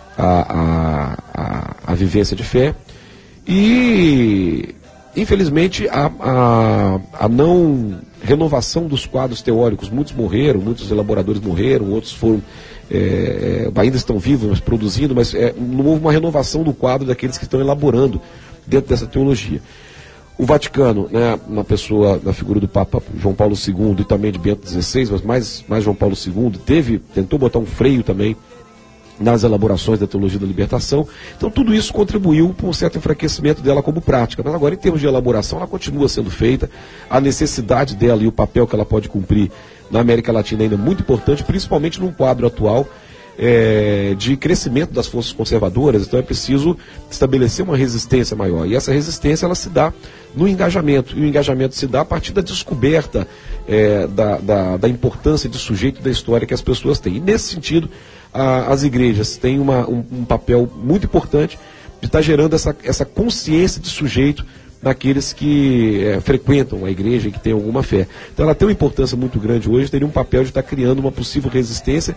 a vivência de fé. E infelizmente a não renovação dos quadros teóricos. Muitos morreram, muitos elaboradores morreram, outros foram ainda estão vivos, mas produzindo, mas não houve uma renovação do quadro daqueles que estão elaborando dentro dessa teologia. O Vaticano, né, na figura do Papa João Paulo II e também de Bento XVI, mas mais João Paulo II, tentou botar um freio também nas elaborações da teologia da libertação. Então tudo isso contribuiu para um certo enfraquecimento dela como prática. Mas agora, em termos de elaboração, ela continua sendo feita. A necessidade dela e o papel que ela pode cumprir na América Latina ainda é muito importante, principalmente num quadro atual de crescimento das forças conservadoras. Então é preciso estabelecer uma resistência maior. E essa resistência ela se dá no engajamento. E o engajamento se dá a partir da descoberta da importância de sujeito da história que as pessoas têm. E nesse sentido, as igrejas têm um papel muito importante de estar gerando essa consciência de sujeito naqueles que frequentam a igreja e que têm alguma fé. Então ela tem uma importância muito grande hoje, teria um papel de estar criando uma possível resistência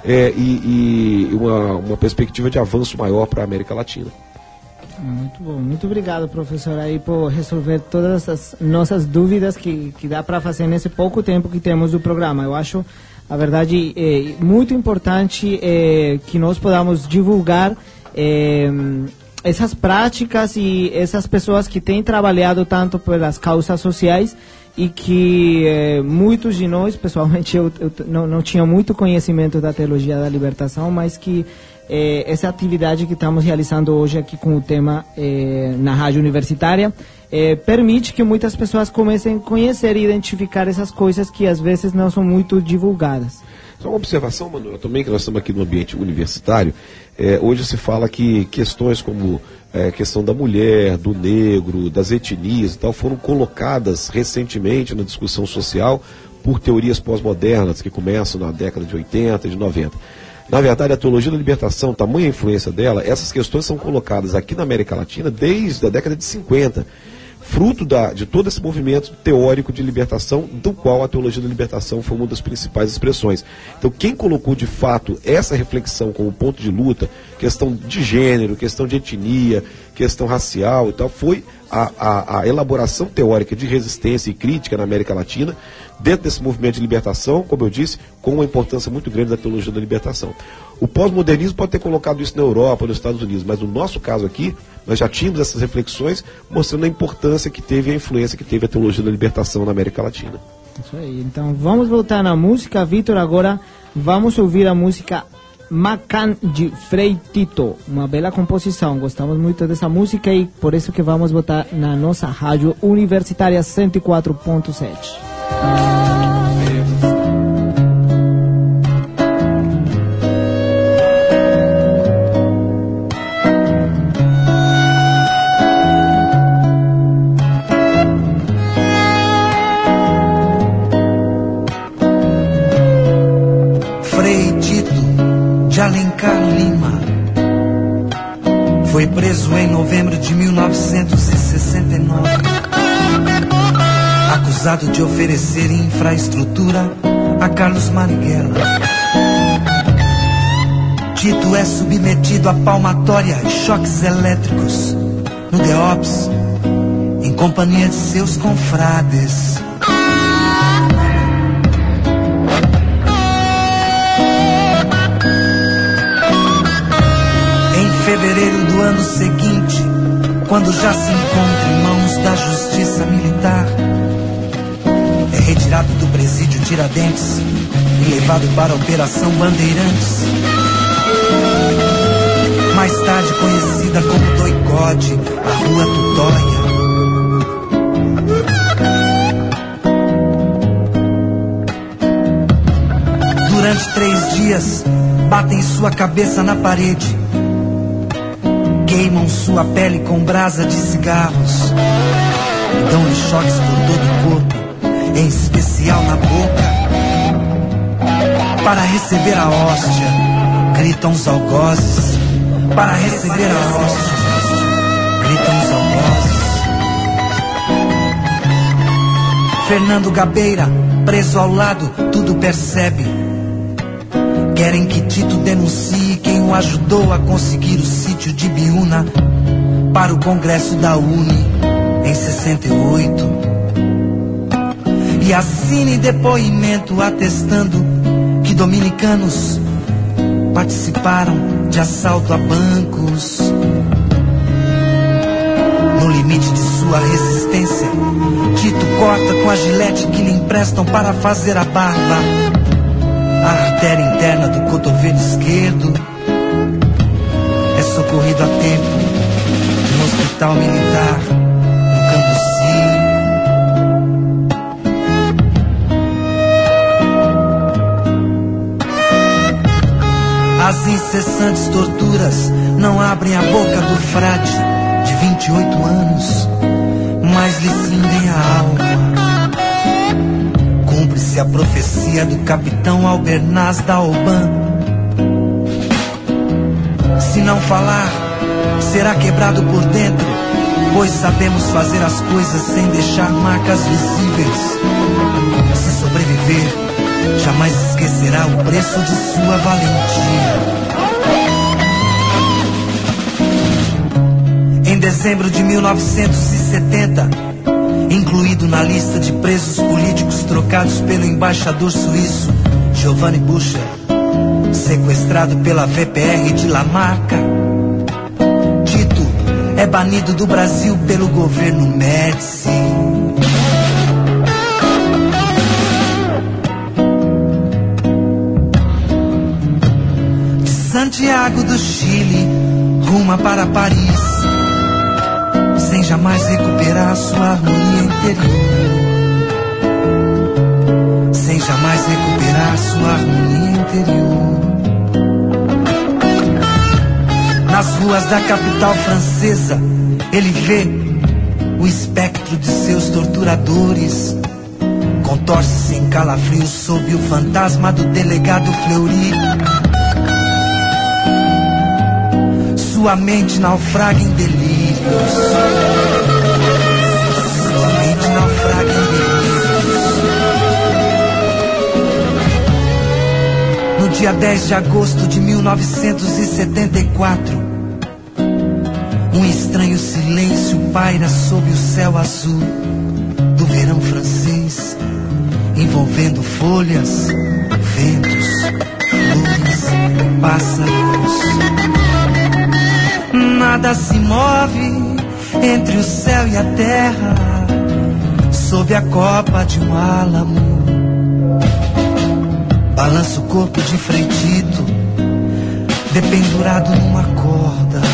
e uma perspectiva de avanço maior para a América Latina. Muito bom, muito obrigado, professor, aí por resolver todas as nossas dúvidas que dá para fazer nesse pouco tempo que temos do programa. Eu acho, a verdade, muito importante que nós podamos divulgar essas práticas e essas pessoas que têm trabalhado tanto pelas causas sociais e que muitos de nós, pessoalmente, eu não tinha muito conhecimento da teologia da libertação, mas que essa atividade que estamos realizando hoje aqui com o tema na rádio universitária permite que muitas pessoas comecem a conhecer e identificar essas coisas que às vezes não são muito divulgadas. Só uma observação, Manuel, também que nós estamos aqui no ambiente universitário. Hoje se fala que questões como questão da mulher, do negro, das etnias e tal, foram colocadas recentemente na discussão social por teorias pós-modernas que começam na década de 80 e de 90. Na verdade, a teologia da libertação, tamanha a influência dela, essas questões são colocadas aqui na América Latina desde a década de 50, fruto de todo esse movimento teórico de libertação, do qual a teologia da libertação foi uma das principais expressões. Então, quem colocou de fato essa reflexão como ponto de luta, questão de gênero, questão de etnia, questão racial e tal, foi a elaboração teórica de resistência e crítica na América Latina, dentro desse movimento de libertação, como eu disse, com uma importância muito grande da teologia da libertação. O pós-modernismo pode ter colocado isso na Europa, nos Estados Unidos, mas no nosso caso aqui, nós já tínhamos essas reflexões mostrando a importância que teve e a influência que teve a teologia da libertação na América Latina. Isso aí. Então vamos voltar na música, Vitor. Agora vamos ouvir a música Macan de Frei Tito, uma bela composição. Gostamos muito dessa música e por isso que vamos botar na nossa rádio universitária 104.7. Frei Tito de Alencar Lima foi preso em novembro de 1969, acusado de oferecer infraestrutura a Carlos Marighella. Tito é submetido a palmatória e choques elétricos no DEOPS, em companhia de seus confrades. Em fevereiro do ano seguinte, quando já se encontra em mãos da justiça militar, é retirado do presídio Tiradentes e levado para a Operação Bandeirantes, mais tarde conhecida como Doicode, a Rua Tutóia. Durante 3 dias, batem sua cabeça na parede, queimam sua pele com brasa de cigarros, dão-lhe choques por todo o corpo, em especial na boca. Para receber a hóstia, gritam os algozes. Para receber a hóstia, gritam os algozes. Fernando Gabeira, preso ao lado, tudo percebe. Querem que Tito denuncie quem o ajudou a conseguir o sítio de Biúna para o Congresso da UNE em 68. e assine depoimento atestando que dominicanos participaram de assalto a bancos. No limite de sua resistência, Tito corta com a gilete que lhe emprestam para fazer a barba a artéria interna do cotovelo esquerdo. É socorrido a tempo no hospital militar no Cambuci. As incessantes torturas não abrem a boca do frade de 28 anos, mas lhe cindem a alma. Cumpre-se a profecia do capitão Albernaz da Oban. Se não falar, será quebrado por dentro, pois sabemos fazer as coisas sem deixar marcas visíveis. Se sobreviver, jamais esquecerá o preço de sua valentia. Em dezembro de 1970, incluído na lista de presos políticos trocados pelo embaixador suíço Giovanni Bucher, sequestrado pela VPR de Lamarca, Tito é banido do Brasil pelo governo Médici. De Santiago do Chile, ruma para Paris, sem jamais recuperar sua harmonia interior. Sem jamais recuperar sua harmonia interior. Nas ruas da capital francesa, ele vê o espectro de seus torturadores. Contorce-se em calafrios sob o fantasma do delegado Fleury. Sua mente naufraga em delírios. Sua mente naufraga em delírios. No dia 10 de agosto de 1974, um estranho silêncio paira sob o céu azul do verão francês, envolvendo folhas, ventos, flores, pássaros. Nada se move entre o céu e a terra, sob a copa de um álamo. Balança o corpo de Frentito, dependurado numa corda.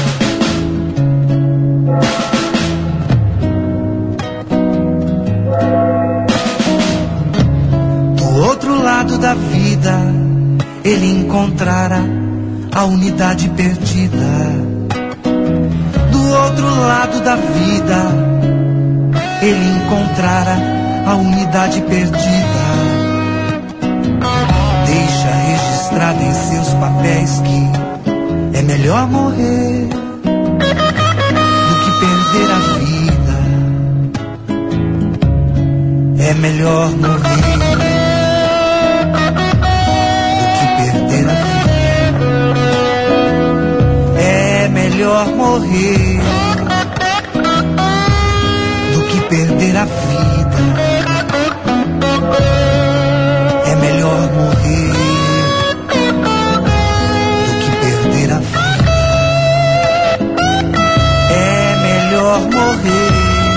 Do outro lado da vida, ele encontrara a unidade perdida. Do outro lado da vida, ele encontrara a unidade perdida. Deixa registrado em seus papéis que é melhor morrer do que perder a vida. É melhor morrer do que perder a vida. É melhor morrer do que perder a vida. É melhor morrer do que perder a vida. É melhor morrer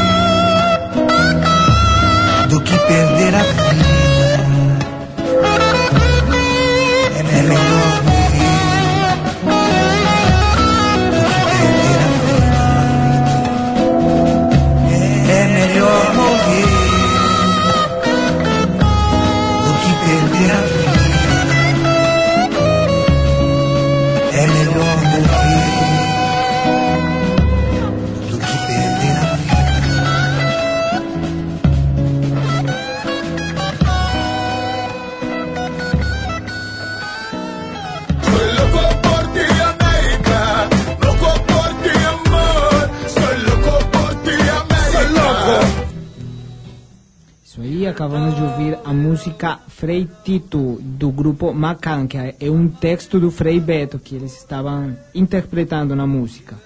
do que perder a vida. É melhor acabamos de ouvir a música Frei Tito, do grupo Macan, que é um texto do Frei Beto, que eles estavam interpretando na música.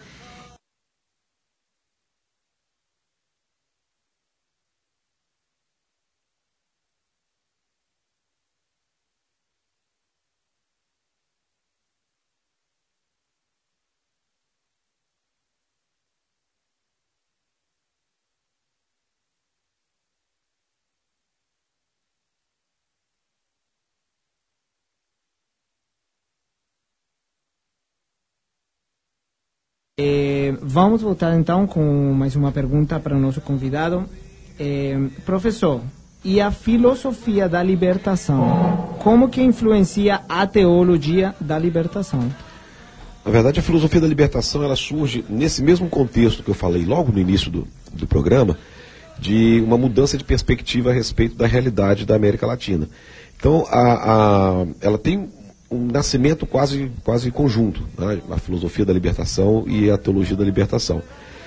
Vamos voltar então com mais uma pergunta para o nosso convidado. Professor, e a filosofia da libertação, como que influencia a teologia da libertação? Na verdade, a filosofia da libertação, ela surge nesse mesmo contexto que eu falei logo no início do programa, de uma mudança de perspectiva a respeito da realidade da América Latina. Então, ela tem um nascimento quase conjunto, né? A filosofia da libertação e a teologia da libertação.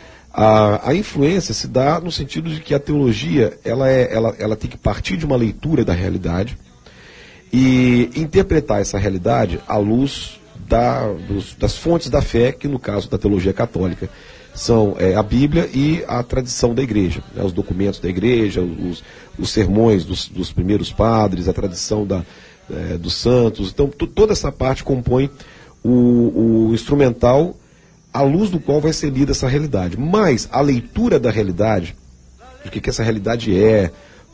A influência se dá no sentido de que a teologia ela tem que partir de uma leitura da realidade e interpretar essa realidade à luz das fontes da fé, que no caso da teologia católica são a Bíblia e a tradição da igreja, né? Os documentos da igreja, os sermões dos primeiros padres, a tradição dos santos. Então toda essa parte compõe o instrumental à luz do qual vai ser lida essa realidade. Mas a leitura da realidade, o que essa realidade é,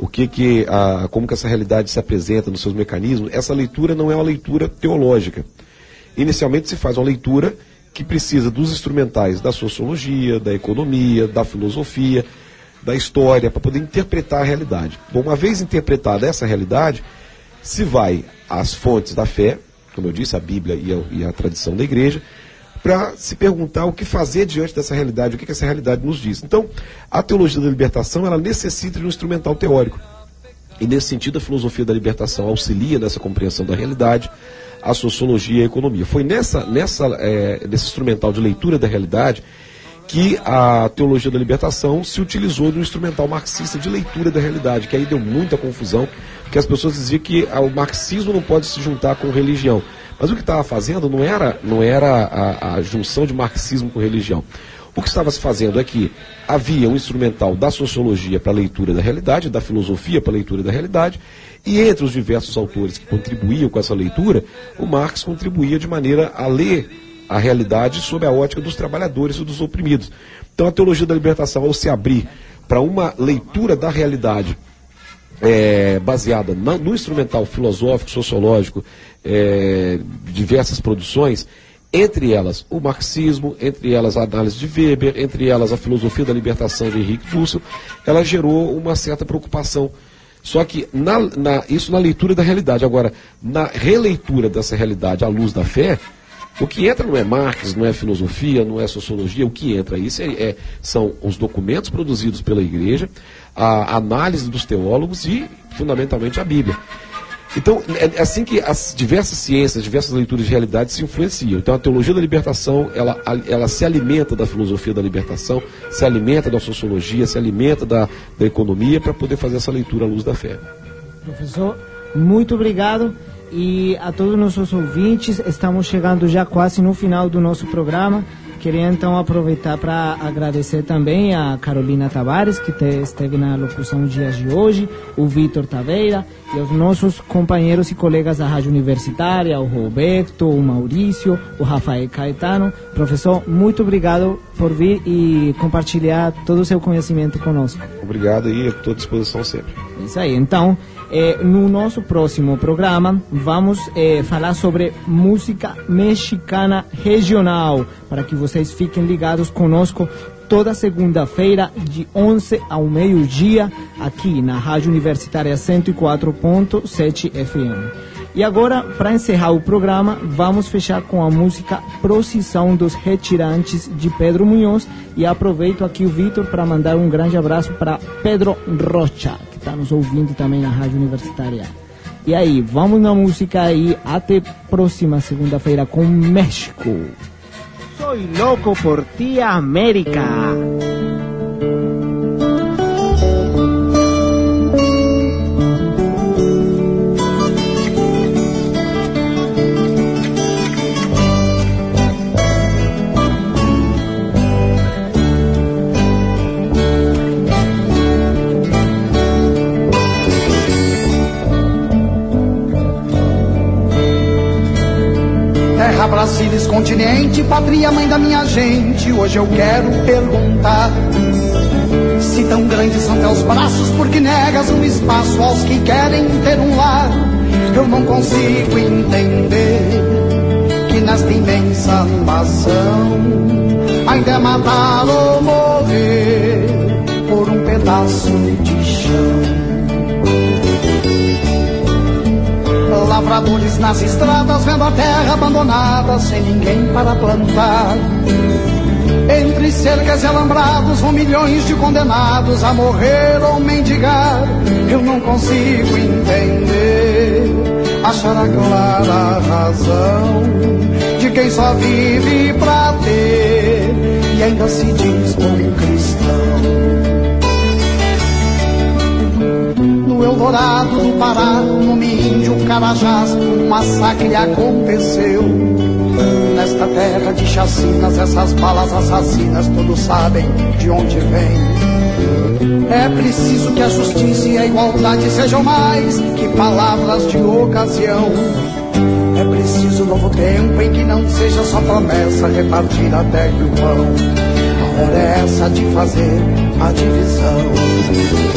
como que essa realidade se apresenta nos seus mecanismos, essa leitura não é uma leitura teológica. Inicialmente se faz uma leitura que precisa dos instrumentais da sociologia, da economia, da filosofia, da história, para poder interpretar a realidade. Bom, uma vez interpretada essa realidade, se vai às fontes da fé, como eu disse, a Bíblia e a tradição da igreja, para se perguntar o que fazer diante dessa realidade, o que essa realidade nos diz. Então, a teologia da libertação, ela necessita de um instrumental teórico. E nesse sentido, a filosofia da libertação auxilia nessa compreensão da realidade, a sociologia e a economia. Foi nesse instrumental de leitura da realidade que a teologia da libertação se utilizou do instrumental marxista de leitura da realidade, que aí deu muita confusão, porque as pessoas diziam que o marxismo não pode se juntar com religião. Mas o que estava fazendo não era a junção de marxismo com religião. O que estava se fazendo é que havia um instrumental da sociologia para a leitura da realidade, da filosofia para a leitura da realidade, e entre os diversos autores que contribuíam com essa leitura, o Marx contribuía de maneira a ler a realidade sob a ótica dos trabalhadores e dos oprimidos. Então a teologia da libertação, ao se abrir para uma leitura da realidade baseada no instrumental filosófico, sociológico, diversas produções, entre elas o marxismo, entre elas a análise de Weber, entre elas a filosofia da libertação de Henrique Dussel, ela gerou uma certa preocupação. Só que isso na leitura da realidade. Agora, na releitura dessa realidade à luz da fé, o que entra não é Marx, não é filosofia, não é sociologia, o que entra aí são os documentos produzidos pela igreja, a análise dos teólogos e, fundamentalmente, a Bíblia. Então, é assim que as diversas ciências, as diversas leituras de realidade se influenciam. Então, a teologia da libertação, ela se alimenta da filosofia da libertação, se alimenta da sociologia, se alimenta da economia para poder fazer essa leitura à luz da fé. Professor, muito obrigado. E a todos os nossos ouvintes, estamos chegando já quase no final do nosso programa. Queria então aproveitar para agradecer também a Carolina Tavares, que esteve na locução dias de hoje, o Vitor Taveira e os nossos companheiros e colegas da Rádio Universitária, o Roberto, o Maurício, o Rafael Caetano. Professor, muito obrigado por vir e compartilhar todo o seu conhecimento conosco. Obrigado e estou à disposição sempre. É isso aí. Então, no nosso próximo programa, vamos falar sobre música mexicana regional, para que vocês fiquem ligados conosco toda segunda-feira, de 11 ao meio-dia, aqui na Rádio Universitária 104.7 FM. E agora, para encerrar o programa, vamos fechar com a música Procissão dos Retirantes, de Pedro Munhoz. E aproveito aqui o Vitor para mandar um grande abraço para Pedro Rocha, que está nos ouvindo também na Rádio Universitária. E aí, vamos na música e até próxima segunda-feira com México. Soy loco por ti, América. Brasília, continente, pátria mãe da minha gente. Hoje eu quero perguntar: se tão grandes são teus braços, por que negas um espaço aos que querem ter um lar? Eu não consigo entender que nesta imensa nação ainda é matar ou morrer por um pedaço de chão. Lavradores nas estradas, vendo a terra abandonada, sem ninguém para plantar. Entre cercas e alambrados vão milhões de condenados a morrer ou mendigar. Eu não consigo entender, achar a clara razão de quem só vive pra ter e ainda se diz bom cristão. No Eldorado do Pará, no Índio, Carajás, um massacre aconteceu. Nesta terra de chacinas, essas balas assassinas, todos sabem de onde vem. É preciso que a justiça e a igualdade sejam mais que palavras de ocasião. É preciso um novo tempo em que não seja só promessa repartir a terra e o pão. A hora é essa de fazer a divisão.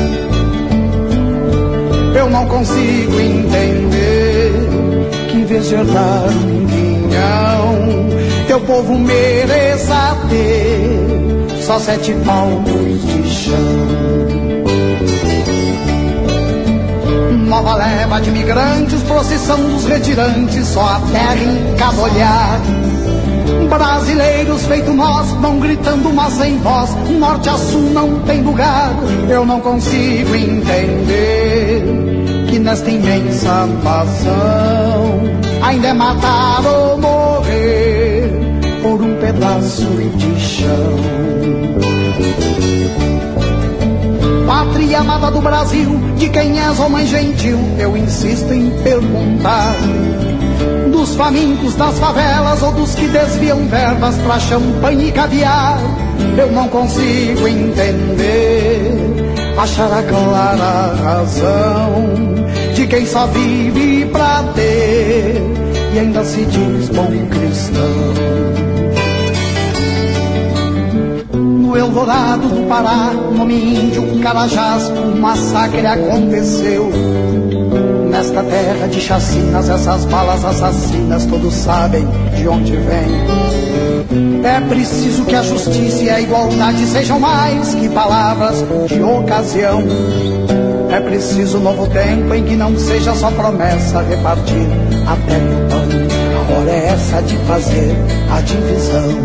Eu não consigo entender que em vez de herdar um guinhão, teu povo mereça ter só 7 palmos de chão. Nova leva de migrantes, procissão dos retirantes, só a terra em cada olhar. Brasileiros feito nós, vão gritando mas sem voz, norte a sul não tem lugar. Eu não consigo entender que nesta imensa invasão ainda é matar ou morrer por um pedaço de chão. Pátria amada do Brasil, de quem és, ó mãe gentil, eu insisto em perguntar. Dos famintos das favelas ou dos que desviam verbas pra champanhe e caviar. Eu não consigo entender, achar a clara razão de quem só vive pra ter e ainda se diz bom cristão. No Eldorado do Pará, no Índio, Carajás, um massacre aconteceu. Nesta terra de chacinas, essas balas assassinas, todos sabem de onde vem. É preciso que a justiça e a igualdade sejam mais que palavras de ocasião. É preciso um novo tempo em que não seja só promessa repartir a terra e o pão. A hora é essa de fazer a divisão.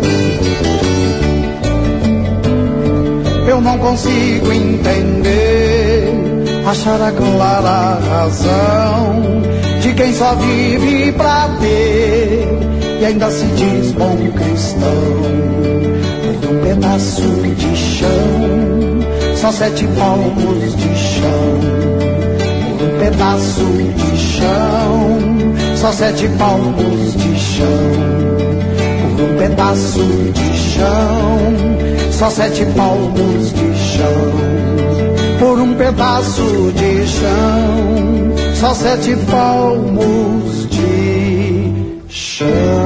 Eu não consigo entender, achar a clara razão de quem só vive pra ter e ainda se diz bom cristão. Por um pedaço de chão, só 7 palmos de chão. Por um pedaço de chão, só 7 palmos de chão. Por um pedaço de chão, só 7 palmos de chão. Por um pedaço de chão, só 7 palmos de chão.